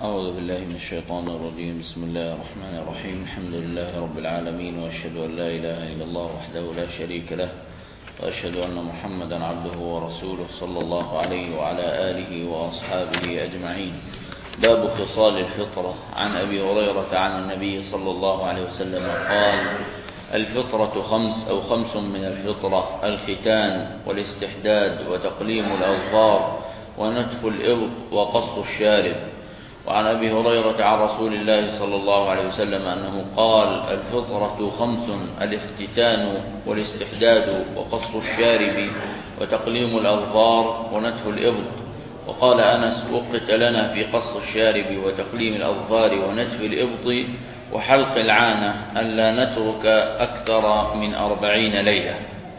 أعوذ بالله من الشيطان الرجيم. بسم الله الرحمن الرحيم. الحمد لله رب العالمين، وأشهد أن لا إله إلا الله وحده لا شريك له، وأشهد أن محمدا عبده ورسوله صلى الله عليه وعلى آله وأصحابه أجمعين. باب خصال الفطرة. عن أبي هريرة عن النبي صلى الله عليه وسلم قال: الفطرة خمس أو خمس من الفطرة: الختان والاستحداد وتقليم الأظفار ونتف الإبط وقص الشارب. وعن أبي هريرة عن رسول الله صلى الله عليه وسلم أنه قال: الفطرة خمس: الاختتان والاستحداد وقص الشارب وتقليم الأظفار ونتف الإبط. وقال أنس: وقت لنا في قص الشارب وتقليم الأظفار ونتف الإبط وحلق العانة ألا نترك أكثر من 40 ليلة.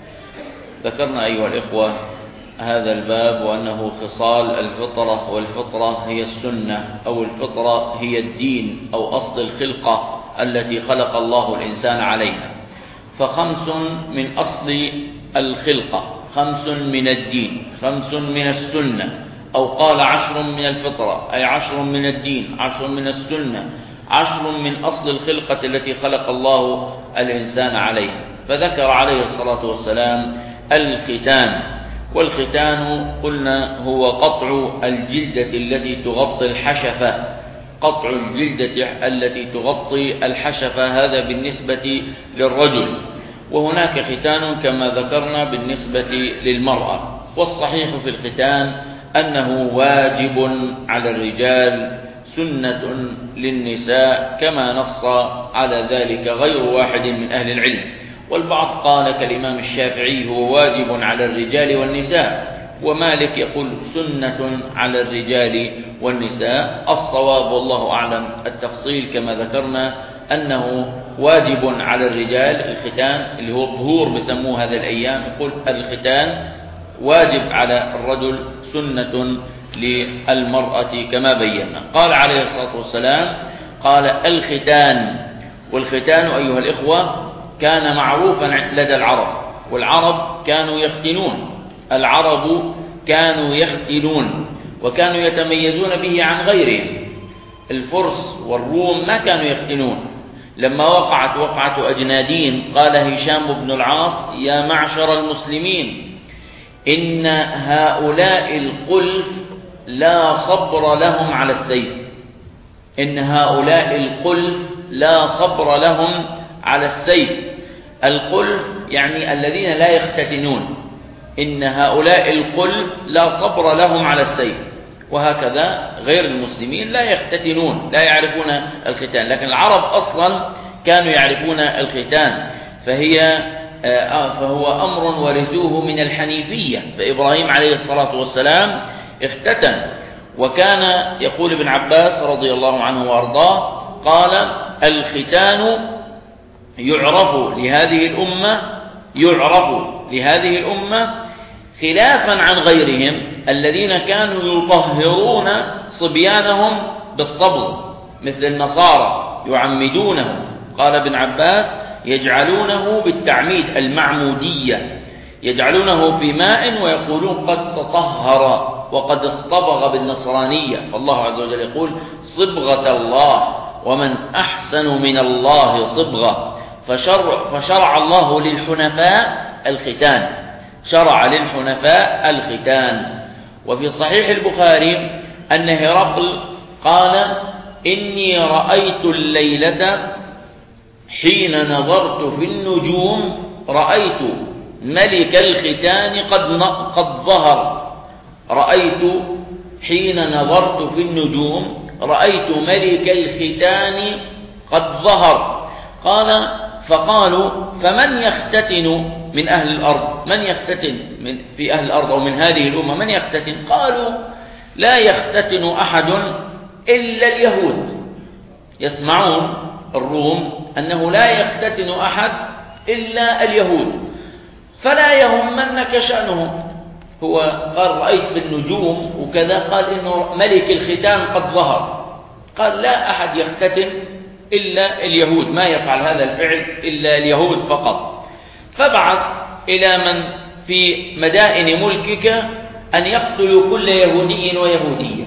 ذكرنا أيها الإخوة هذا الباب وأنه خصال الفطرة، والفطرة هي السنة أو الفطرة هي الدين أو أصل الخلقة التي خلق الله الإنسان عليها. فخمس من أصل الخلقة، خمس من الدين، خمس من السنة، أو قال 10 من الفطرة، أي 10 من الدين، 10 من السنة، 10 من أصل الخلقة التي خلق الله الإنسان عليها. فذكر عليه الصلاة والسلام الختان. والختان قلنا هو قطع الجلدة التي تغطي الحشفة، قطع الجلدة التي تغطي الحشفة، هذا بالنسبة للرجل. وهناك ختان كما ذكرنا بالنسبة للمرأة. والصحيح في الختان أنه واجب على الرجال، سنة للنساء، كما نص على ذلك غير واحد من أهل العلم. والبعض قال كالإمام الشافعي هو واجب على الرجال والنساء، ومالك يقول سنة على الرجال والنساء. الصواب والله أعلم التفصيل كما ذكرنا أنه واجب على الرجال الختان، اللي هو الظهور بسموه هذا الأيام، يقول الختان واجب على الرجل، سنة للمرأة كما بينا. قال عليه الصلاة والسلام قال: الختان. والختان أيها الإخوة كان معروفا لدى العرب، والعرب كانوا يختنون، العرب كانوا يختنون وكانوا يتميزون به عن غيرهم. الفرس والروم ما كانوا يختنون. لما وقعت وقعة أجنادين قال هشام بن العاص: يا معشر المسلمين، إن هؤلاء القلف لا صبر لهم على السيف. إن هؤلاء القلف لا صبر لهم على السيف. القلف يعني الذين لا يختتنون. إن هؤلاء القلف لا صبر لهم على السيف. وهكذا غير المسلمين لا يختتنون، لا يعرفون الختان، لكن العرب أصلا كانوا يعرفون الختان. فهو أمر ورثوه من الحنيفية. فإبراهيم عليه الصلاة والسلام اختتن. وكان يقول ابن عباس رضي الله عنه وأرضاه قال: الختان يعرف لهذه الأمة خلافا عن غيرهم الذين كانوا يطهرون صبيانهم بالصبغ، مثل النصارى يعمدونه. قال ابن عباس: يجعلونه بالتعميد، المعمودية، يجعلونه في ماء ويقولون قد تطهر وقد اصطبغ بالنصرانية. فالله عز وجل يقول: صبغة الله، ومن أحسن من الله صبغة. فشرع الله للحنفاء الختان، شرع للحنفاء الختان. وفي صحيح البخاري أن هرقل قال: إني رأيت الليلة حين نظرت في النجوم رأيت ملك الختان قد ظهر. رأيت حين نظرت في النجوم رأيت ملك الختان قد ظهر. قال: فقالوا: فمن يختتن من أهل الأرض؟ من يختتن في أهل الأرض أو من هذه الأمة من يختتن؟ قالوا: لا يختتن أحد إلا اليهود. يسمعون الروم أنه لا يختتن أحد إلا اليهود، فلا يهمنك شأنهم. هو قال رأيت في النجوم وكذا، قال إنه ملك الختان قد ظهر. قال: لا أحد يختتن إلا اليهود، ما يفعل هذا الفعل إلا اليهود فقط. فبعث إلى من في مدائن ملكك أن يقتلوا كل يهودي ويهودية،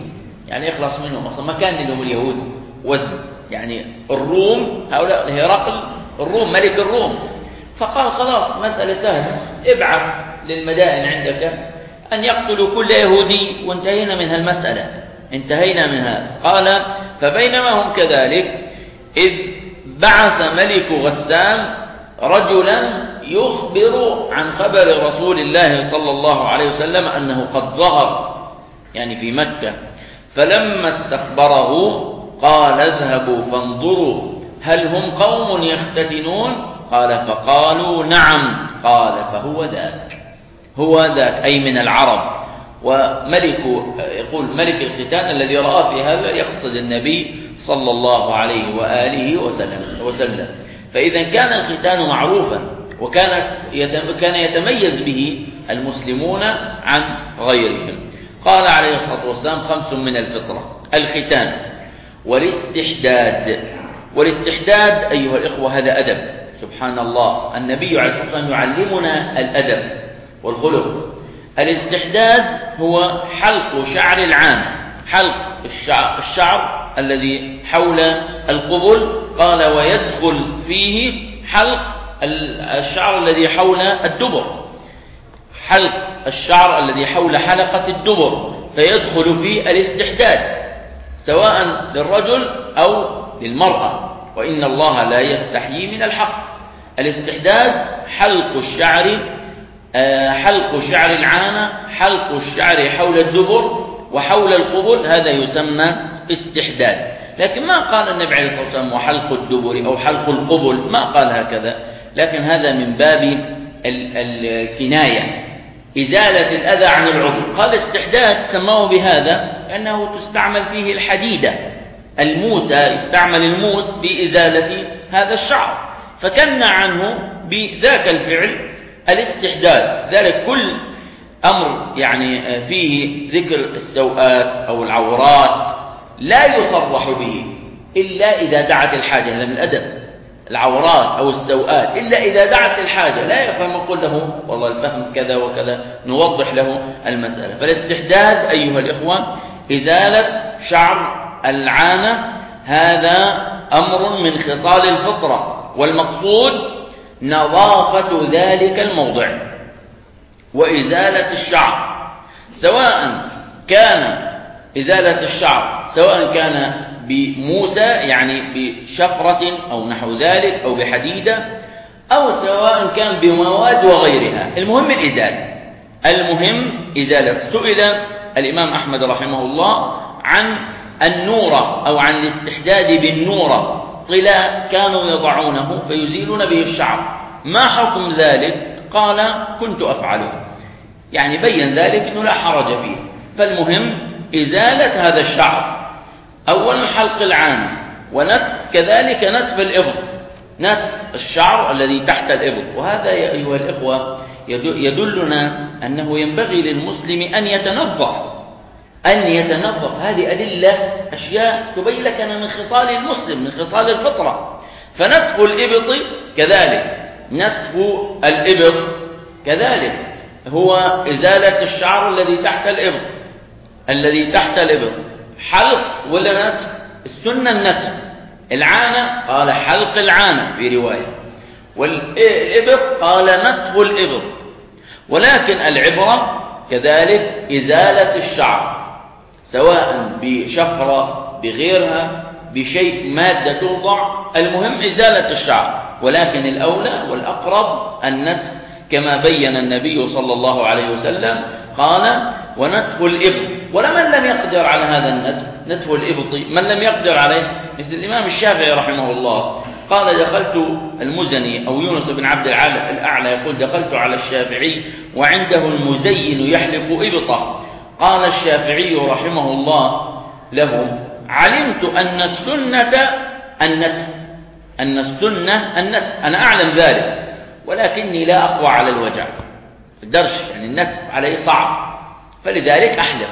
يعني يخلص منهم أصلا، ما كان لهم اليهود وزن. يعني الروم هؤلاء هرقل الروم ملك الروم، فقال خلاص مسألة سهلة، ابعث للمدائن عندك أن يقتلوا كل يهودي، وانتهينا من هالمسألة، انتهينا من هذا. قال فبينما هم كذلك إذ بعث ملك غسان رجلا يخبر عن خبر رسول الله صلى الله عليه وسلم أنه قد ظهر يعني في مكة، فلما استخبره قال اذهبوا فانظروا هل هم قوم يختتنون؟ قال فقالوا نعم. قال فهو ذاك، هو ذاك أي من العرب. وملك يقول ملك الختان الذي رأى في هذا يقصد النبي صلى الله عليه وآله وسلم. فإذا كان الختان معروفا وكان يتميز به المسلمون عن غيرهم. قال عليه الصلاة والسلام 5 من الفطرة: الختان والاستحداد. والاستحداد أيها الإخوة هذا أدب، سبحان الله، النبي عليه الصلاة والسلام يعلمنا الأدب والخلق. الاستحداد هو حلق شعر العانة، حلق الشعر الذي حول القبل. قال ويدخل فيه حلق الشعر الذي حول الدبر، حلق الشعر الذي حول حلقة الدبر، فيدخل فيه الاستحداد سواء للرجل أو للمرأة، وإن الله لا يستحيي من الحق. الاستحداد حلق الشعر، حلق شعر العانة، حلق الشعر حول الدبر وحول القبل، هذا يسمى استحداد. لكن ما قال النبي عليه الصلاة والسلام وحلق الدبر أو حلق القبل، ما قال هكذا، لكن هذا من باب الكناية، إزالة الأذى عن العضو. قال استحداد سموه بهذا لأنه تستعمل فيه الحديدة، الموسى يستعمل الموس بإزالة هذا الشعر، فكنا عنه بذاك الفعل الاستحداد. ذلك كل أمر يعني فيه ذكر السوءات أو العورات لا يصرح به إلا إذا دعت الحاجة، هذا من الأدب. العورات أو السوءات إلا إذا دعت الحاجة، لا يفهم نقول له والله الفهم كذا وكذا، نوضح له المسألة. فالاستحداد أيها الإخوة إزالة شعر العانة، هذا أمر من خصال الفطرة، والمقصود نظافة ذلك الموضع وإزالة الشعر، سواء كان إزالة الشعر سواء كان بموسى يعني بشفرة أو نحو ذلك أو بحديدة، أو سواء كان بمواد وغيرها، المهم الإزالة، المهم إزالة. سئل الإمام أحمد رحمه الله عن النورة أو عن الاستحداد بالنورة، طلاء كانوا يضعونه فيزيلون به الشعر، ما حكم ذلك؟ قال كنت أفعله، يعني بين ذلك أنه لا حرج فيه. فالمهم إزالة هذا الشعر، أولا حلق العانة، ونتف كذلك نتف الإبط، نتف الشعر الذي تحت الإبط. وهذا يا أيها الإخوة يدلنا أنه ينبغي للمسلم أن يتنظف، أن يتنظف. هذه أدلة أشياء تبين لك أن من خصال المسلم، من خصال الفطرة. فنتف الإبط كذلك، نتف الإبط كذلك هو إزالة الشعر الذي تحت الإبط، الذي تحت الإبط. حلق ولا نتف؟ السنة النتف. العانة قال حلق العانة في رواية، والإبط قال نتف الإبط. ولكن العبرة كذلك إزالة الشعر، سواء بشفرة بغيرها بشيء مادة توضع، المهم إزالة الشعر. ولكن الأولى والأقرب النتف كما بين النبي صلى الله عليه وسلم، قال ونتف الإبط. ولمن لم يقدر على هذا النتف، نتف الإبط، من لم يقدر عليه مثل الإمام الشافعي رحمه الله، قال دخلت المزني أو يونس بن عبد الأعلى يقول دخلت على الشافعي وعنده المزين يحلق إبطه، قال الشافعي رحمه الله له علمت أن السنة النتف، أن السنة النتف، أنا أعلم ذلك ولكني لا أقوى على الوجع، الدرش يعني النتف عليه صعب، فلذلك أحلق.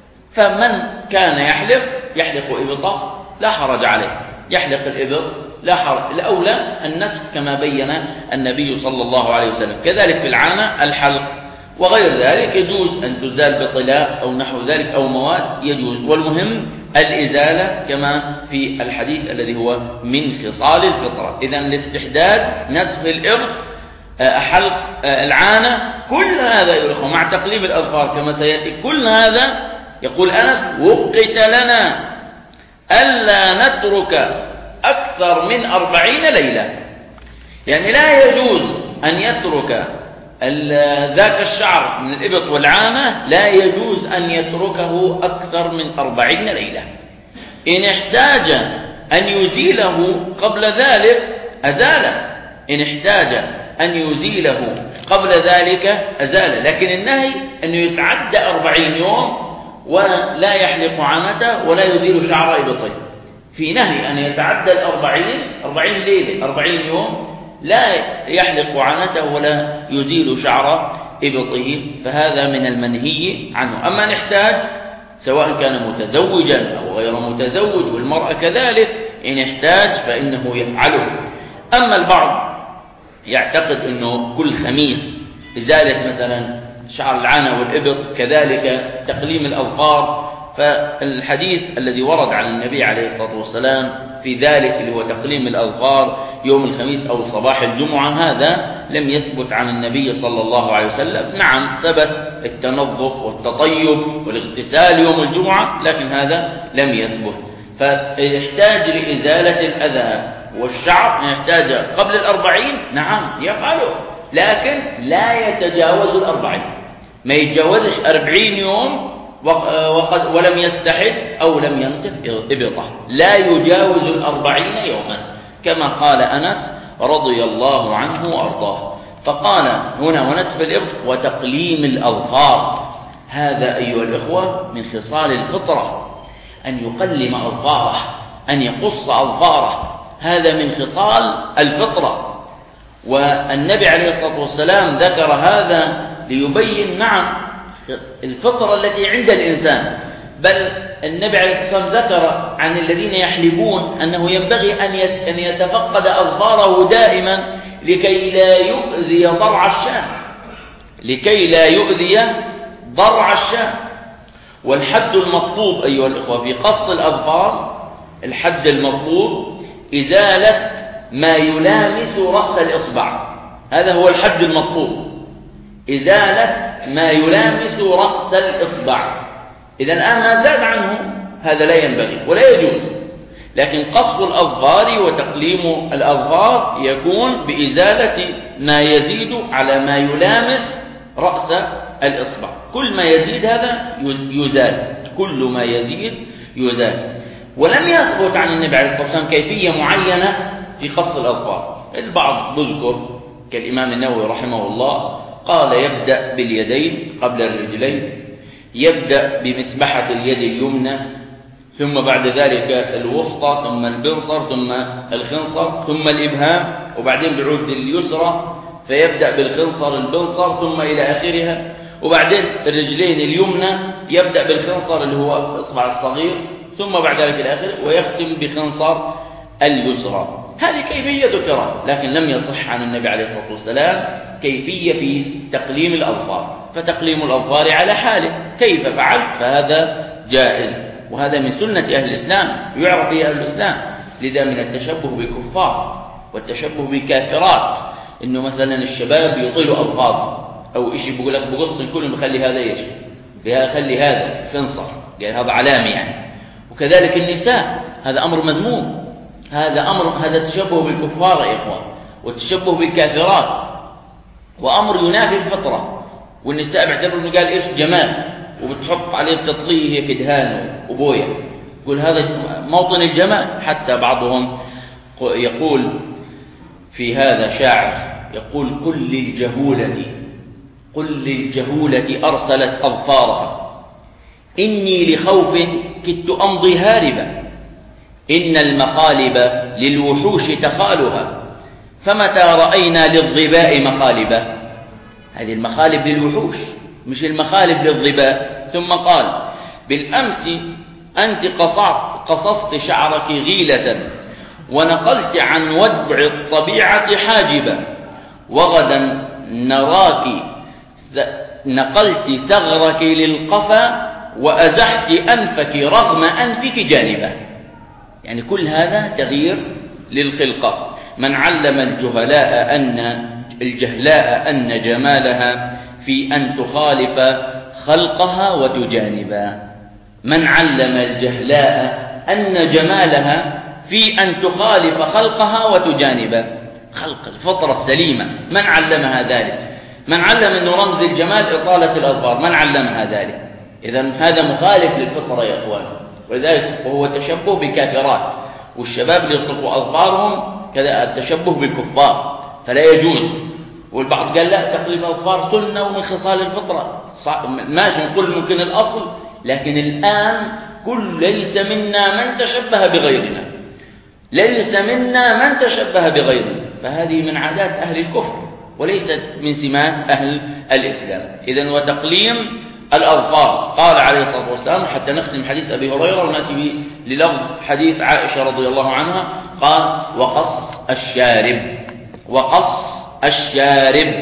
فمن كان يحلق إبطه لا حرج عليه، يحلق الإبط لا حرج. الأولى النتف كما بين النبي صلى الله عليه وسلم. كذلك في العانة الحلق، وغير ذلك يجوز أن تزال بطلاء أو نحو ذلك أو مواد يجوز، والمهم الإزالة كما في الحديث الذي هو من خصال الفطرة. إذن الاستحداد، نتف الإبط، حلق العانة، كل هذا يا إخوة مع تقليم الأظفار كما سيأتي، كل هذا يقول أنس وقت لنا ألا نترك أكثر من 40 ليلة، يعني لا يجوز أن يترك ذاك الشعر من الإبط والعانة، لا يجوز أن يتركه أكثر من 40 ليلة. إن احتاج أن يزيله قبل ذلك أزاله، إن احتاج أن يزيله قبل ذلك أزاله، لكن النهي أنه يتعدى 40 يوم ولا يحلق عانته ولا يزيل شعر إبطه. في نهي أن يتعدى 40 ليلة 40 يوم لا يحلق عانته ولا يزيل شعر إبطه، فهذا من المنهي عنه. أما نحتاج سواء كان متزوجا أو غير متزوج، والمرأة كذلك إن احتاج فإنه يفعله. أما البعض يعتقد أنه كل خميس إزالة مثلا شعر العانة والإبط، كذلك تقليم الأظفار، فالحديث الذي ورد عن النبي عليه الصلاة والسلام في ذلك اللي هو تقليم الأظفار يوم الخميس أو صباح الجمعة، هذا لم يثبت عن النبي صلى الله عليه وسلم. نعم ثبت التنظف والتطيب والاغتسال يوم الجمعة، لكن هذا لم يثبت. فيحتاج لإزالة الأذى والشعر، يحتاج قبل 40، نعم يفعله، لكن لا يتجاوز 40، ما يتجاوزش 40 يوم ولم يستحد أو لم ينتف إبطه، لا يجاوز 40 يوما كما قال أنس رضي الله عنه وأرضاه. فقال هنا ونتف الإبط وتقليم الأظفار، هذا أيها الإخوة من خصال الفطرة، أن يقلم أظفاره، أن يقص أظفاره، هذا من خصال الفطرة. والنبي عليه الصلاة والسلام ذكر هذا ليبين نعم الفطرة التي عند الإنسان، بل النبي عليه الصلاة والسلام ذكر عن الذين يحلبون أنه ينبغي أن يتفقد أظفاره دائما لكي لا يؤذي ضرع الشاة، لكي لا يؤذي ضرع الشاة. والحد المطلوب أيها الأخوة في قص الأظفار، الحد المطلوب إزالة ما يلامس رأس الإصبع، هذا هو الحد المطلوب، إزالة ما يلامس رأس الإصبع. إذا الآن ما زاد عنه هذا لا ينبغي ولا يجوز، لكن قص الأظفار وتقليم الأظفار يكون بإزالة ما يزيد على ما يلامس رأس الإصبع، كل ما يزيد هذا يزال، كل ما يزيد يزال. ولم يثبت عن النبي عليه الصلاة والسلام كيفية معينة في قص الأظفار. البعض يذكر كالإمام النووي رحمه الله قال يبدأ باليدين قبل الرجلين، يبدأ بمسبحة اليد اليمنى، ثم بعد ذلك الوسطى، ثم البنصر، ثم الخنصر، ثم الإبهام، وبعدين بعود اليسرى، فيبدأ بالخنصر البنصر ثم إلى آخرها، وبعدين الرجلين اليمنى يبدأ بالخنصر اللي هو الإصبع الصغير، ثم بعد ذلك الآخر، ويختم بخنصر اليسرى. هذه كيفية ذكرت، لكن لم يصح عن النبي عليه الصلاة والسلام كيفية في تقليم الأظفار، فتقليم الأظفار على حاله، كيف فعل فهذا جائز، وهذا من سنة أهل الإسلام، يعرف به أهل الإسلام. لذا من التشبه بالكفار والتشبه بالكافرات، إنه مثلا الشباب يطيلوا أظفار أو إشي بيقول لك بقص الكل بخلي هذا إيش بخلي هذا خنصر، قال هذا علامة يعني. وكذلك النساء، هذا أمر مذموم، هذا تشبه بالكفار يا إخوان، والتشبه بالكافرات، وأمر ينافي الفطرة. والنساء بيعتبروا إنه قال إيش جمال، وبتحط عليه بتطليه هيك دهان وبويا، يقول هذا موطن الجمال. حتى بعضهم يقول في هذا شاعر يقول قل للجهولة أرسلت أظفارها، إني لخوف كدت أمضي هاربا، إن المقالب للوحوش تخالها، فمتى رأينا للظباء مقالبا. هذه المخالب للوحوش مش المخالب للظباء. ثم قال بالأمس أنت قصصت شعرك غيلة، ونقلت عن ودع الطبيعة حاجبا، وغدا نراك نقلت ثغرك للقفا وأزحت أنفك رغم أنفك جانبه. يعني كل هذا تغيير للخلقة. من علم الجهلاء أن جمالها في أن تخالف خلقها وتجانبا. من علم الجهلاء أن جمالها في أن تخالف خلقها وتجانبا. خلق الفطرة السليمة، من علمها ذلك؟ من علم أن رمز الجمال إطالة الأظفار، من علمها ذلك؟ إذن هذا مخالف للفطرة يا إخوان. ولذلك وهو تشبه بالكافرات، والشباب اللي يطلقوا أظفارهم كذا التشبه بالكفار، فلا يجوز. والبعض قال لا، تقليم الأظفار سنة ومن خصال الفطرة. ماشي، نقول ممكن الأصل، لكن الآن ليس منا من تشبه بغيرنا، ليس منا من تشبه بغيرنا، فهذه من عادات أهل الكفر وليست من سمات أهل الإسلام. إذن وتقليم الأظفار، قال عليه الصلاة والسلام، حتى نختم حديث أبي هريرة ونأتي للفظ حديث عائشة رضي الله عنها، قال وقص الشارب. وقص الشارب،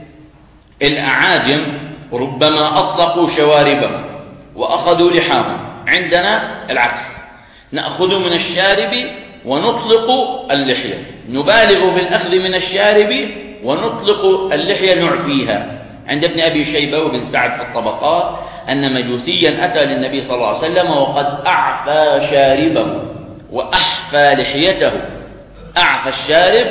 الأعاجم ربما أطلقوا شواربهم وأخذوا لحاهم، عندنا العكس، نأخذ من الشارب ونطلق اللحية، نبالغ بالأخذ من الشارب ونطلق اللحية نعفيها. عند ابن أبي شيبة وابن سعد في الطبقات أن مجوسيا أتى للنبي صلى الله عليه وسلم وقد أعفى شاربه وأحفى لحيته، أعفى الشارب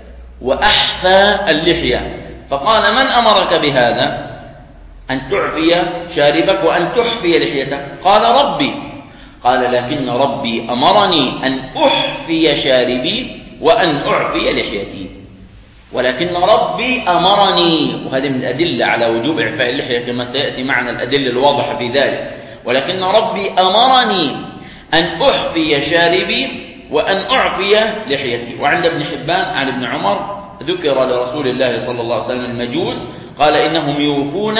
وأحفى اللحية، فقال من أمرك بهذا؟ أن تعفي شاربك وأن تحفي لحيتك؟ قال ربي. قال لكن ربي أمرني أن أحفي شاربي وأن أعفي لحيتي، ولكن ربي أمرني، وهذه من الأدلة على وجوب إعفاء اللحية كما سيأتي معنا الأدلة الواضحة في ذلك، ولكن ربي أمرني أن أحفي شاربي وأن أعفي لحيتي. وعند ابن حبان عن ابن عمر ذكر لرسول الله صلى الله عليه وسلم المجوس، قال إنهم يوفون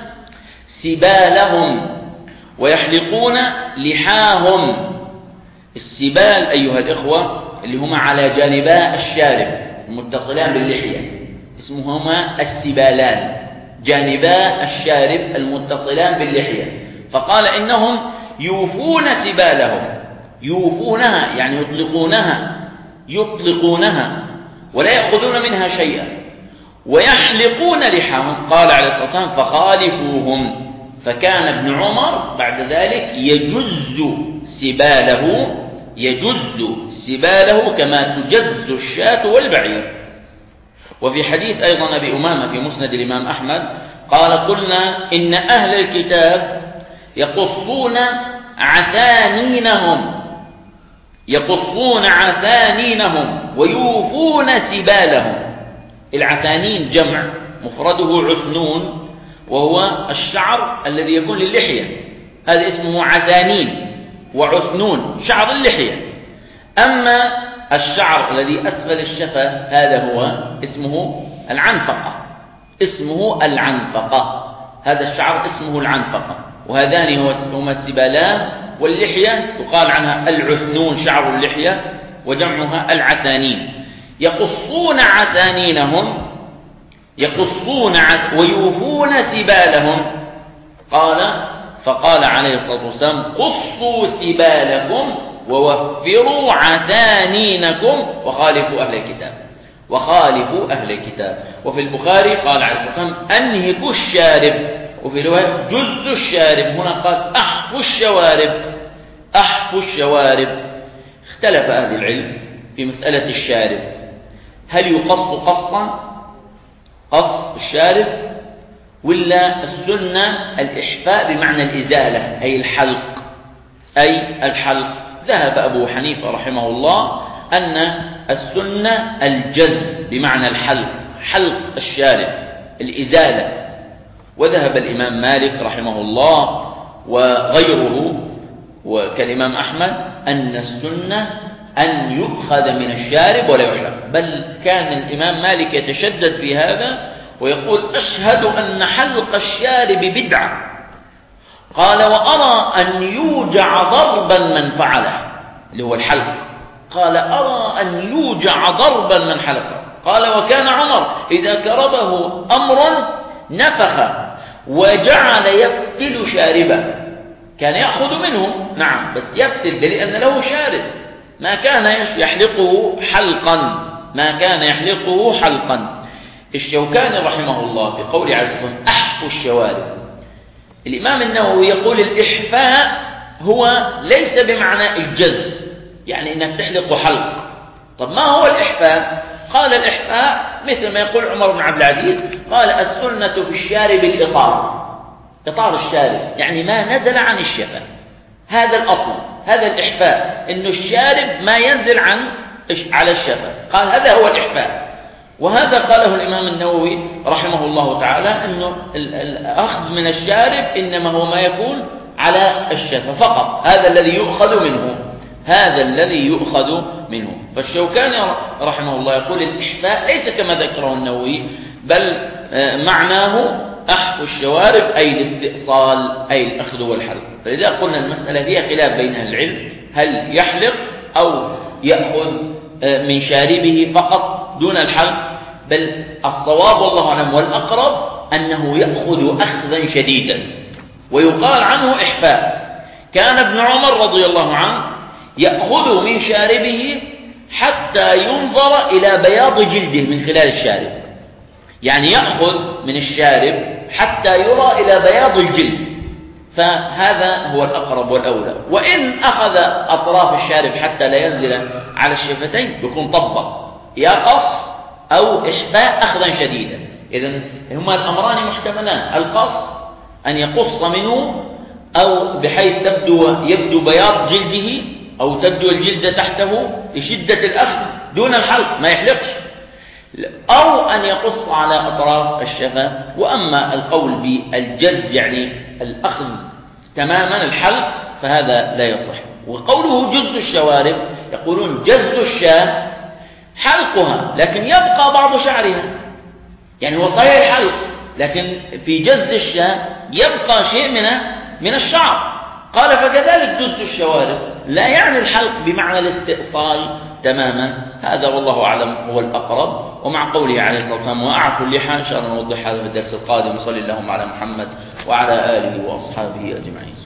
سبالهم ويحلقون لحاهم. السبال أيها الإخوة اللي هما على جانبا الشارب المتصلان باللحية، اسمهما السبالان، جانبا الشارب المتصلان باللحية. فقال إنهم يوفون سبالهم، يوفونها يعني يطلقونها ولا يأخذون منها شيئا، ويحلقون لحاهم. قال عليه الصلاة والسلام فخالفوهم. فكان ابن عمر بعد ذلك يجز سباله كما تجز الشاة والبعير. وفي حديث أيضا أبي أمامة في مسند الإمام أحمد قال قلنا إن أهل الكتاب يقصون عثانينهم ويوفون سبالهم. العثانين جمع، مفرده عثنون، وهو الشعر الذي يكون للحية، هذا اسمه عثانين وعثنون، شعر اللحية. أما الشعر الذي أسفل الشفة هذا هو اسمه العنفقة، هذا الشعر اسمه العنفقة. وهذان هما السبالان، واللحية يقال عنها العثنون شعر اللحية وجمعها العثانين. يقصون عثانينهم ويوفون سبالهم. فقال عليه الصلاة والسلام قصوا سبالكم ووفروا عثانينكم وخالفوا أهل الكتاب. وفي البخاري قال عليه الصلاة والسلام أنهكوا الشارب، وفي رواية جزوا الشارب، هنا قال أحفوا الشوارب. اختلف أهل العلم في مسألة الشارب، هل يقص قص الشارب، ولا السنة الإحفاء بمعنى الإزالة أي الحلق؟ ذهب أبو حنيفة رحمه الله أن السنة الجز بمعنى حلق الشارب، الإزالة. وذهب الإمام مالك رحمه الله وغيره وكالإمام أحمد أن السنة أن يؤخذ من الشارب ولا يحلق، بل كان الإمام مالك يتشدد في هذا ويقول أشهد أن حلق الشارب بدعة. قال وأرى أن يوجع ضربا من فعله، اللي هو الحلق. قال أرى أن يوجع ضربا من حلقه. قال وكان عمر إذا كربه أمر نفخ، وجعل يفتل شاربه، كان يأخذ منه نعم بس يفتل لأن له شارب، ما كان يحلقه حلقا، ما كان يحلقه حلقا. الشوكاني رحمه الله في قول عز وجل أحفو الشوارب، الإمام النووي يقول الإحفاء هو ليس بمعنى الجز، يعني إنك تحلق حلق. طب ما هو الإحفاء؟ قال الإحفاء مثل ما يقول عمر بن عبد العزيز، قال السنة في الشارب الإطار، إطار الشارب يعني ما نزل عن الشفة، هذا الأصل، هذا الإحفاء، إنه الشارب ما ينزل على الشفة، قال هذا هو الإحفاء. وهذا قاله الإمام النووي رحمه الله تعالى، أنه الأخذ من الشارب إنما هو ما يكون على الشفة فقط، هذا الذي يؤخذ منه، هذا الذي يؤخذ منه. فالشوكاني رحمه الله يقول الإحفاء ليس كما ذكره النووي، بل معناه أحفو الشوارب أي الاستئصال أي الأخذ والحلق. فلذا قلنا المسألة فيها خلاف بين أهل العلم، هل يحلق أو يأخذ من شاربه فقط دون الحلق، بل الصواب والله أعلم والأقرب أنه يأخذ أخذا شديدا ويقال عنه إحفاء. كان ابن عمر رضي الله عنه يأخذ من شاربه حتى ينظر إلى بياض جلده من خلال الشارب، يعني يأخذ من الشارب حتى يرى إلى بياض الجلد، فهذا هو الأقرب والأولى. وإن أخذ أطراف الشارب حتى لا ينزل على الشفتين يكون طبق، يقص أو إحفاء أخذا شديدا. إذن هما الأمران محتملان، القص أن يقص منه أو بحيث يبدو بياض جلده أو تبدو الجلد تحته لشدة الأخذ دون الحلق ما يحلقش، أو أن يقص على أطراف الشفة. وأما القول بالجز يعني الأخذ تماما الحلق فهذا لا يصح. وقوله جز الشوارب يقولون جز الشاة حلقها لكن يبقى بعض شعرها، يعني هو صحيح الحلق لكن في جز الشاة يبقى شيء من الشعر. قال فكذلك جز الشوارب لا يعني الحلق بمعنى الاستئصال تماما. هذا والله أعلم هو الأقرب. ومع قوله عليه الصلاة والسلام وأعفوا اللحى إن شاء الله نوضح هذا في الدرس القادم. صلى اللهم على محمد وعلى آله وأصحابه أجمعين.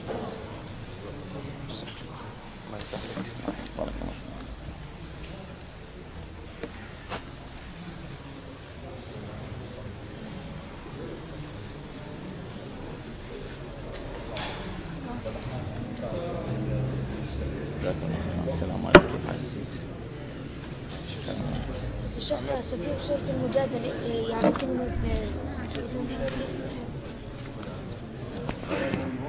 السلام عليكم. الشيخ سفير سورة المجادلة يعني كلمة